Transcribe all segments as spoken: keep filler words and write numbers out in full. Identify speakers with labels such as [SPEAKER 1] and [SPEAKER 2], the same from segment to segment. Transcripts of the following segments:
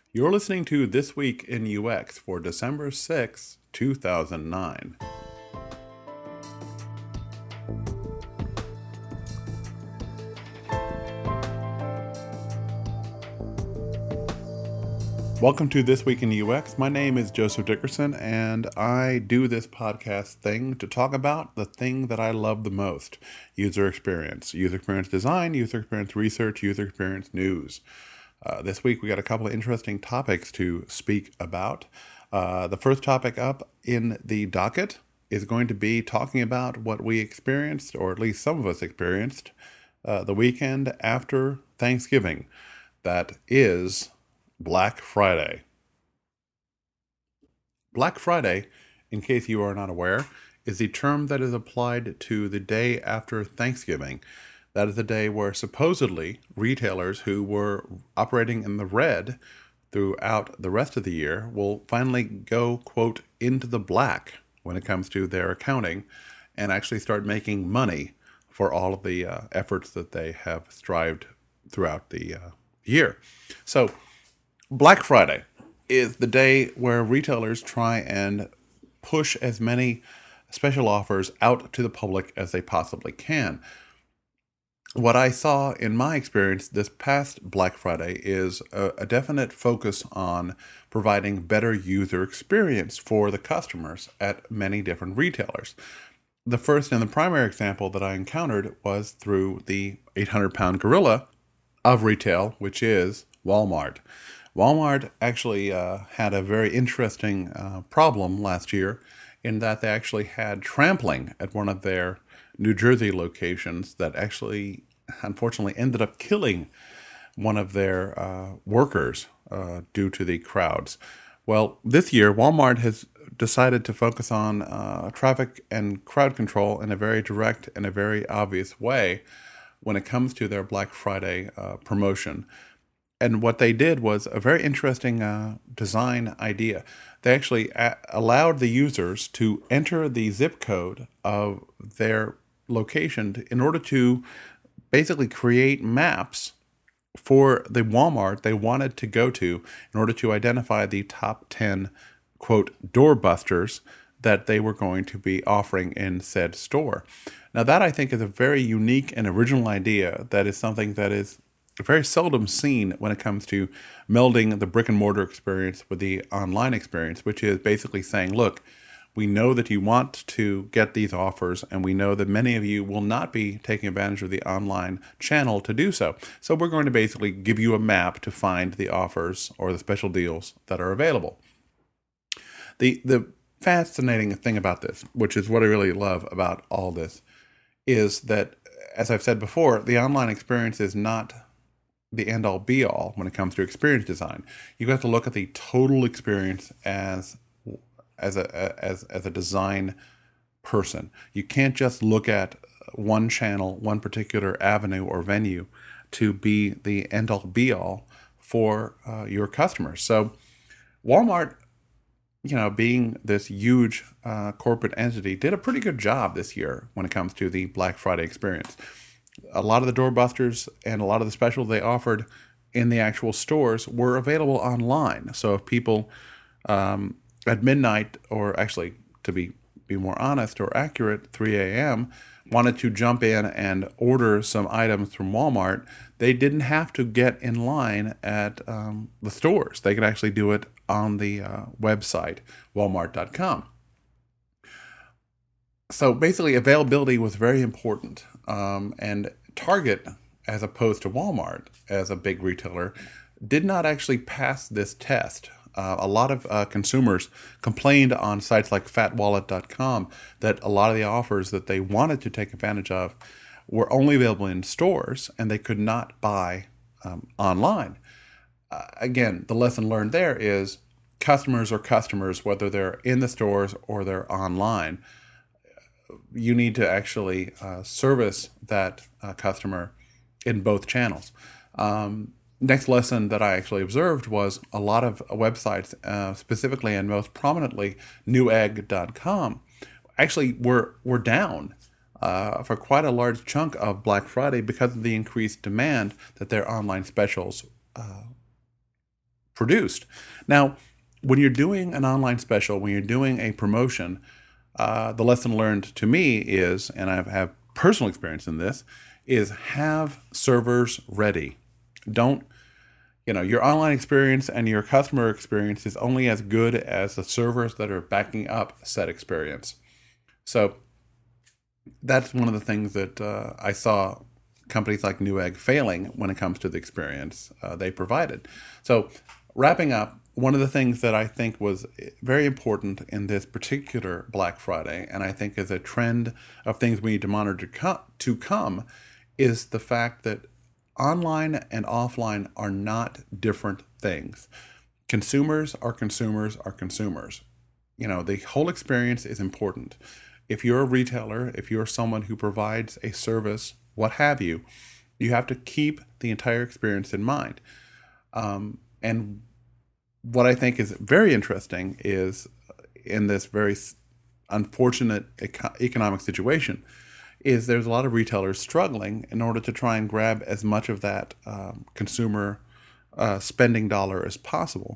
[SPEAKER 1] You're listening to This Week in U X for December sixth, two thousand nine. Welcome to This Week in U X. My name is Joseph Dickerson, and I do this podcast thing to talk about the thing that I love the most: user experience, user experience design, user experience research, user experience news. Uh, this week, we got a couple of interesting topics to speak about. Uh, the first topic up in the docket is going to be talking about what we experienced, or at least some of us experienced, uh, the weekend after Thanksgiving. That is Black Friday. Black Friday, in case you are not aware, is the term that is applied to the day after Thanksgiving. That is the day where supposedly retailers who were operating in the red throughout the rest of the year will finally go, quote, into the black when it comes to their accounting and actually start making money for all of the uh, efforts that they have strived throughout the uh, year. So, Black Friday is the day where retailers try and push as many special offers out to the public as they possibly can. What I saw in my experience this past Black Friday is a, a definite focus on providing better user experience for the customers at many different retailers. The first and the primary example that I encountered was through the eight hundred pound gorilla of retail, which is Walmart. Walmart actually uh, had a very interesting uh, problem last year in that they actually had trampling at one of their New Jersey locations that actually, unfortunately, ended up killing one of their uh, workers uh, due to the crowds. Well, this year, Walmart has decided to focus on uh, traffic and crowd control in a very direct and a very obvious way when it comes to their Black Friday uh, promotion. And what they did was a very interesting uh, design idea. They actually a- allowed the users to enter the zip code of their location in order to basically create maps for the Walmart they wanted to go to in order to identify the top ten, quote, doorbusters that they were going to be offering in said store. Now, that I think is a very unique and original idea that is something that is very seldom seen when it comes to melding the brick and mortar experience with the online experience, which is basically saying, look, we know that you want to get these offers, and we know that many of you will not be taking advantage of the online channel to do so. So we're going to basically give you a map to find the offers or the special deals that are available. The, the fascinating thing about this, which is what I really love about all this, is that, as I've said before, the online experience is not the end-all be-all when it comes to experience design. You have to look at the total experience as as a as as a design person. You can't just look at one channel, one particular avenue or venue to be the end-all be-all for uh, your customers. So Walmart, you know, being this huge uh, corporate entity, did a pretty good job this year when it comes to the Black Friday experience. A lot of the doorbusters and a lot of the specials they offered in the actual stores were available online. So if people um, at midnight, or actually to be, be more honest or accurate, three a.m., wanted to jump in and order some items from Walmart, they didn't have to get in line at um, the stores. They could actually do it on the uh, website, walmart dot com. So basically, availability was very important. Um, and Target, as opposed to Walmart as a big retailer, did not actually pass this test. Uh, a lot of uh, consumers complained on sites like fat wallet dot com that a lot of the offers that they wanted to take advantage of were only available in stores and they could not buy um, online. Uh, again, the lesson learned there is customers are customers, whether they're in the stores or they're online. You need to actually uh, service that uh, customer in both channels. Um, next lesson that I actually observed was a lot of websites, uh, specifically and most prominently newegg dot com, actually were were down uh, for quite a large chunk of Black Friday because of the increased demand that their online specials uh, produced. Now, when you're doing an online special, when you're doing a promotion, uh, the lesson learned to me is, and I have personal experience in this, is have servers ready. Don't, you know, your online experience and your customer experience is only as good as the servers that are backing up said experience. So that's one of the things that uh, I saw companies like Newegg failing when it comes to the experience uh, they provided. So wrapping up, one of the things that I think was very important in this particular Black Friday, and I think is a trend of things we need to monitor to come, to come is the fact that online and offline are not different things. Consumers are consumers are consumers. You know, the whole experience is important. If you're a retailer, if you're someone who provides a service, what have you, you have to keep the entire experience in mind. Um, and what I think is very interesting is in this very unfortunate eco- economic situation is there's a lot of retailers struggling in order to try and grab as much of that um, consumer uh, spending dollar as possible.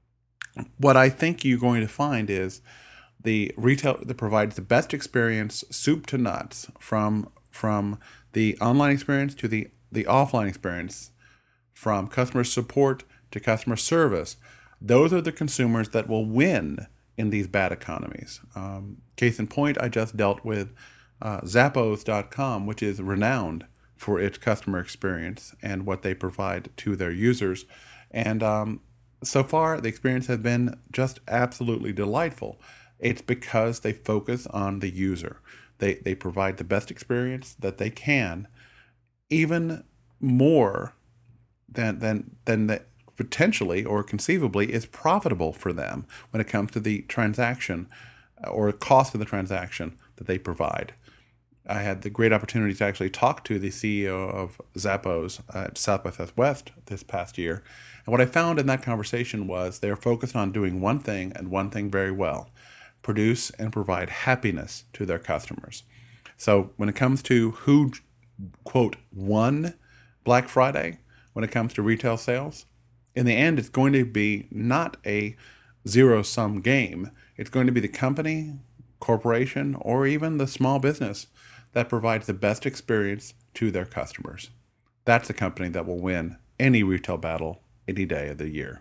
[SPEAKER 1] What I think you're going to find is the retail that provides the best experience, soup to nuts, from from the online experience to the, the offline experience, from customer support to customer service. Those are the consumers that will win in these bad economies. Um, case in point, I just dealt with uh, Zappos dot com, which is renowned for its customer experience and what they provide to their users. And um, so far, the experience has been just absolutely delightful. It's because they focus on the user. They, they provide the best experience that they can, even more than, than, than the potentially or conceivably is profitable for them when it comes to the transaction or cost of the transaction that they provide. I had the great opportunity to actually talk to the C E O of Zappos at South by Southwest this past year. And what I found in that conversation was they're focused on doing one thing and one thing very well: produce and provide happiness to their customers. So when it comes to who, quote, won Black Friday, when it comes to retail sales, in the end, it's going to be not a zero-sum game. It's going to be the company, corporation, or even the small business that provides the best experience to their customers. That's the company that will win any retail battle any day of the year.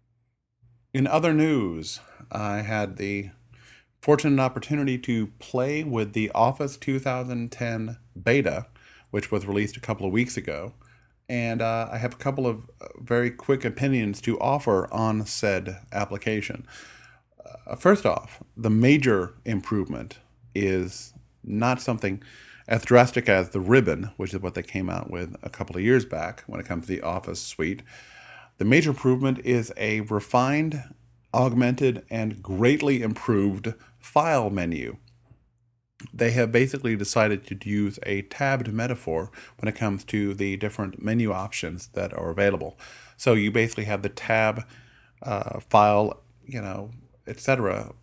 [SPEAKER 1] In other news, I had the fortunate opportunity to play with the Office two thousand ten beta, which was released a couple of weeks ago. And uh, I have a couple of very quick opinions to offer on said application. Uh, first off, the major improvement is not something as drastic as the ribbon, which is what they came out with a couple of years back when it comes to the Office suite. The major improvement is a refined, augmented, and greatly improved file menu. They have basically decided to use a tabbed metaphor when it comes to the different menu options that are available. So you basically have the tab, uh, file, you know, et cetera,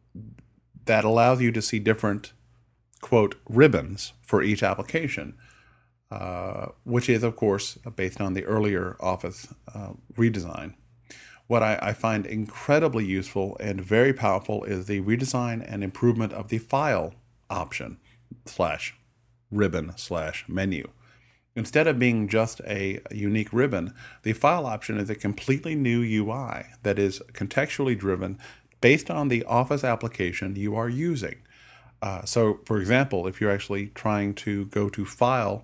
[SPEAKER 1] that allows you to see different, quote, ribbons for each application, uh, which is, of course, based on the earlier Office uh, redesign. What I, I find incredibly useful and very powerful is the redesign and improvement of the file option slash ribbon slash menu. Instead of being just a unique ribbon, the file option is a completely new U I that is contextually driven based on the Office application you are using. Uh, so, for example, if you're actually trying to go to File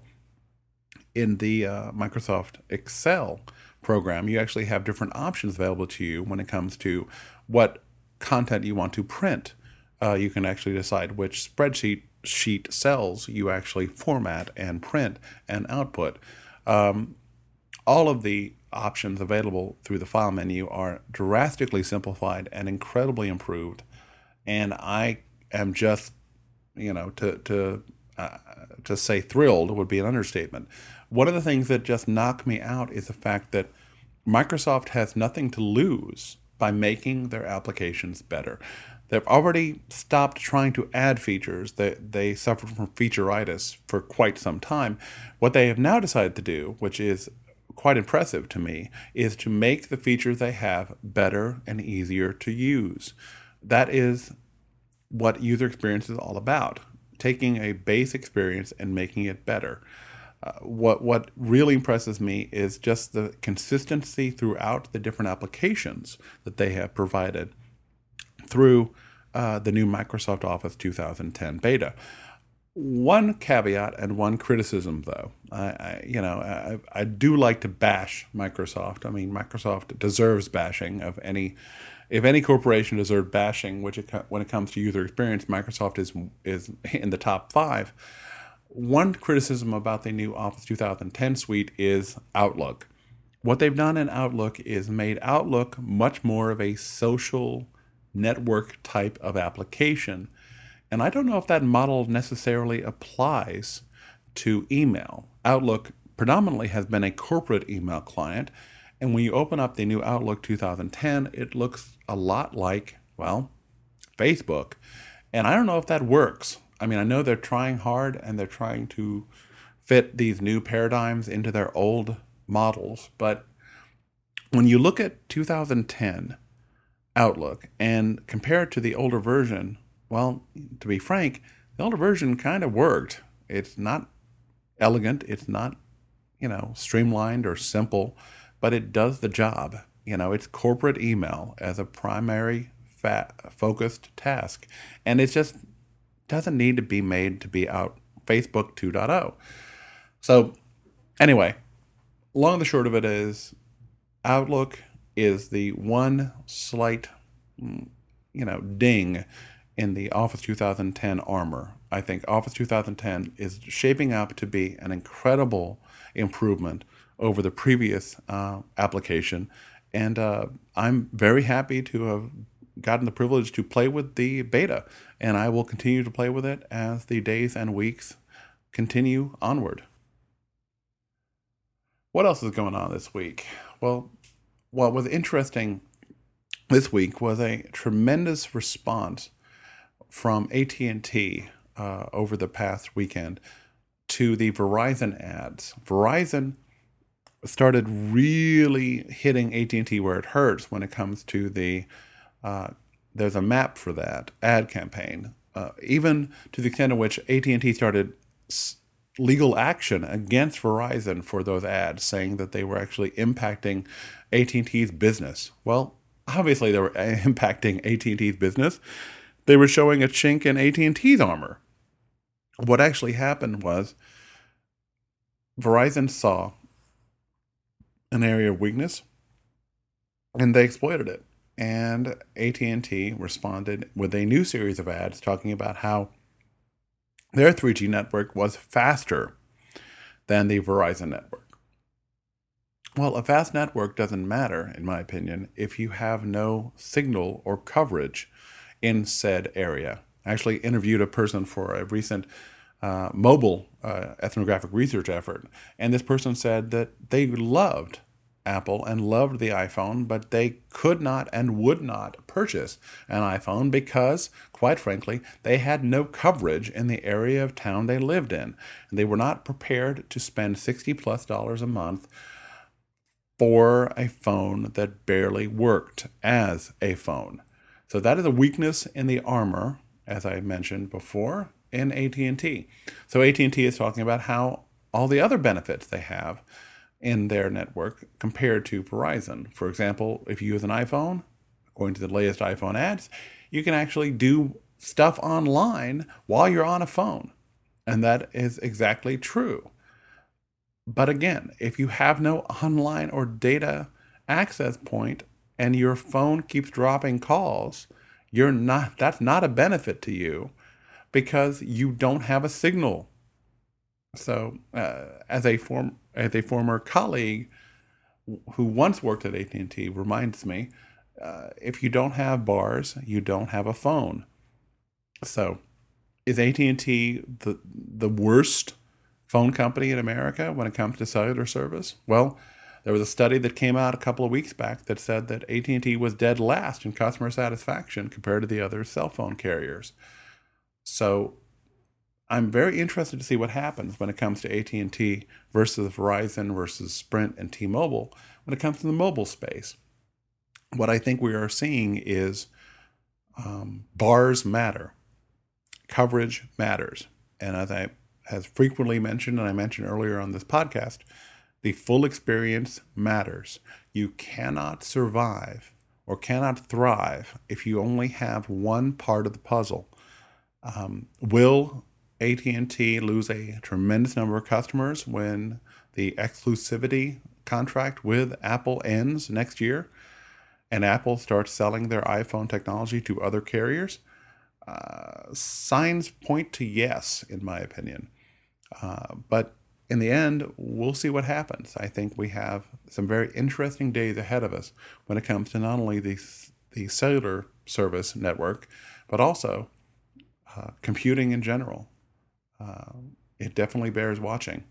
[SPEAKER 1] in the uh, Microsoft Excel program, you actually have different options available to you when it comes to what content you want to print. Uh, you can actually decide which spreadsheet sheet cells you actually format and print and output. Um, all of the options available through the file menu are drastically simplified and incredibly improved. And I am just, you know, to to uh, to say thrilled would be an understatement. One of the things that just knocked me out is the fact that Microsoft has nothing to lose by making their applications better. They've already stopped trying to add features. They, they suffered from featureitis for quite some time. What they have now decided to do, which is quite impressive to me is to make the features they have better and easier to use. That is what user experience is all about, taking a base experience and making it better. Uh, what what really impresses me is just the consistency throughout the different applications that they have provided through uh, the new Microsoft Office two thousand ten beta. One caveat and one criticism, though, I, I you know I, I do like to bash Microsoft. I mean, Microsoft deserves bashing. Of any, if any corporation deserves bashing, which it, when it comes to user experience, Microsoft is is in the top five. One criticism about the new Office two thousand ten suite is Outlook. What they've done in Outlook is made Outlook much more of a social network type of application. And I don't know if that model necessarily applies to email. Outlook predominantly has been a corporate email client. And when you open up the new Outlook two thousand ten, it looks a lot like, well, Facebook. And I don't know if that works. I mean, I know they're trying hard and they're trying to fit these new paradigms into their old models. But when you look at two thousand ten Outlook and compare it to the older version, well, to be frank, the older version kind of worked. It's not elegant. It's not, you know, streamlined or simple, but it does the job. You know, it's corporate email as a primary fat, focused task. And it just doesn't need to be made to be out Facebook two point oh. So anyway, long and the short of it is Outlook is the one slight, you know, ding in the Office two thousand ten armor. I think Office two thousand ten is shaping up to be an incredible improvement over the previous uh, application. And uh, I'm very happy to have gotten the privilege to play with the beta. And I will continue to play with it as the days and weeks continue onward. What else is going on this week? Well, what was interesting this week was a tremendous response from A T and T uh, over the past weekend to the Verizon ads. Verizon started really hitting A T and T where it hurts when it comes to the, uh, there's a map for that ad campaign, uh, even to the extent in which A T and T started s- legal action against Verizon for those ads, saying that they were actually impacting A T and T's business. Well, obviously they were impacting A T and T's business. They were showing a chink in A T and T's armor. What actually happened was Verizon saw an area of weakness and they exploited it. And A T and T responded with a new series of ads talking about how their three G network was faster than the Verizon network. Well, a fast network doesn't matter, in my opinion, if you have no signal or coverage in said area. I actually interviewed a person for a recent uh, mobile uh, ethnographic research effort, and this person said that they loved Apple and loved the iPhone, but they could not and would not purchase an iPhone because, quite frankly, they had no coverage in the area of town they lived in. And they were not prepared to spend sixty plus dollars a month for a phone that barely worked as a phone. So that is a weakness in the armor, as I mentioned before, in A T and T. So A T and T is talking about how all the other benefits they have in their network compared to Verizon. For example, if you use an iPhone, according to the latest iPhone ads, you can actually do stuff online while you're on a phone. And that is exactly true. But again, if you have no online or data access point and your phone keeps dropping calls, you're not, that's not a benefit to you because you don't have a signal. So uh, as a form as a former colleague who once worked at A T and T reminds me, uh, if you don't have bars, you don't have a phone. So is A T and T the the worst phone company in America when it comes to cellular service? Well, there was a study that came out a couple of weeks back that said that A T and T was dead last in customer satisfaction compared to the other cell phone carriers. So I'm very interested to see what happens when it comes to A T and T versus Verizon versus Sprint and T-Mobile when it comes to the mobile space. What I think we are seeing is um, bars matter. Coverage matters. And as I have frequently mentioned, and I mentioned earlier on this podcast, the full experience matters. You cannot survive or cannot thrive if you only have one part of the puzzle. Um, will A T and T lose a tremendous number of customers when the exclusivity contract with Apple ends next year and Apple starts selling their iPhone technology to other carriers? Uh, signs point to yes, in my opinion. Uh, but in the end, we'll see what happens. I think we have some very interesting days ahead of us when it comes to not only the, the cellular service network, but also uh, computing in general. Uh, it definitely bears watching.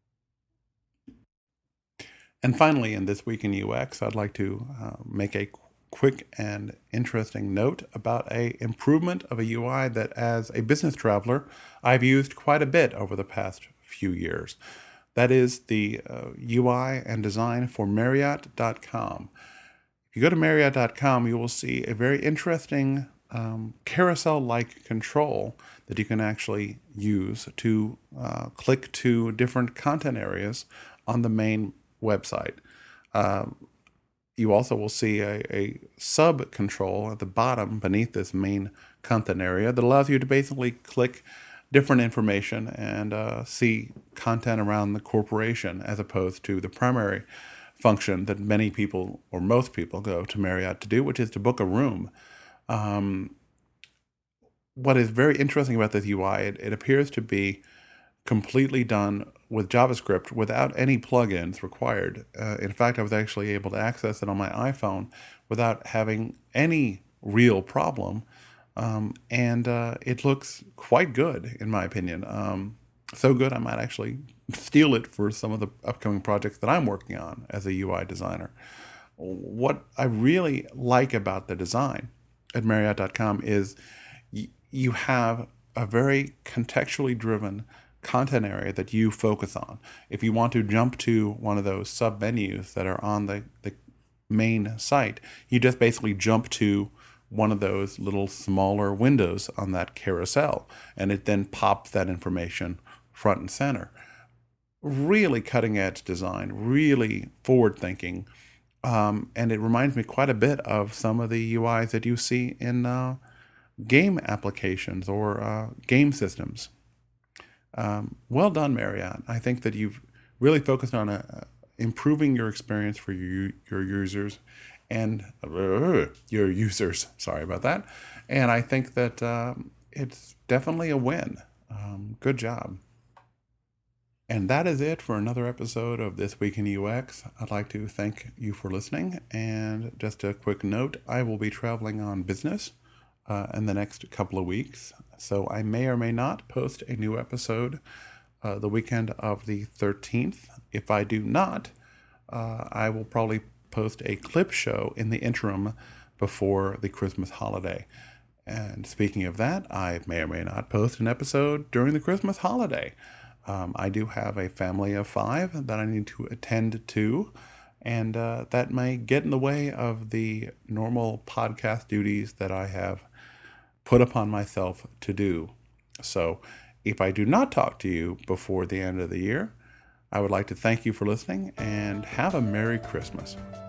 [SPEAKER 1] And finally, in This Week in U X, I'd like to uh, make a quick and interesting note about a improvement of a U I that, as a business traveler, I've used quite a bit over the past few years. That is the uh, U I and design for Marriott dot com. If you go to Marriott dot com, you will see a very interesting um, carousel-like control that you can actually use to uh, click to different content areas on the main website. Uh, you also will see a, a sub control at the bottom beneath this main content area that allows you to basically click different information and uh, see content around the corporation as opposed to the primary function that many people or most people go to Marriott to do, which is to book a room. Um, what is very interesting about this U I, it, it appears to be completely done with JavaScript without any plugins required. Uh, in fact, I was actually able to access it on my iPhone without having any real problem. Um, and uh, it looks quite good, in my opinion. Um, so good, I might actually steal it for some of the upcoming projects that I'm working on as a U I designer. What I really like about the design at Marriott dot com is y- you have a very contextually driven content area that you focus on. If you want to jump to one of those sub menus that are on the, the main site, you just basically jump to one of those little smaller windows on that carousel, and it then pops that information front and center. Really cutting edge design, really forward thinking. Um, and it reminds me quite a bit of some of the U Is that you see in uh, game applications or uh, game systems. Um, well done, Marriott. I think that you've really focused on uh, improving your experience for your, your users and uh, your users. Sorry about that. And I think that um, it's definitely a win. Um, good job. And that is it for another episode of This Week in U X. I'd like to thank you for listening. And just a quick note, I will be traveling on business uh, in the next couple of weeks. So I may or may not post a new episode uh, the weekend of the thirteenth. If I do not, uh, I will probably post a clip show in the interim before the Christmas holiday. And speaking of that, I may or may not post an episode during the Christmas holiday. Um, I do have a family of five that I need to attend to, and uh, that may get in the way of the normal podcast duties that I have put upon myself to do. So if I do not talk to you before the end of the year, I would like to thank you for listening and have a Merry Christmas.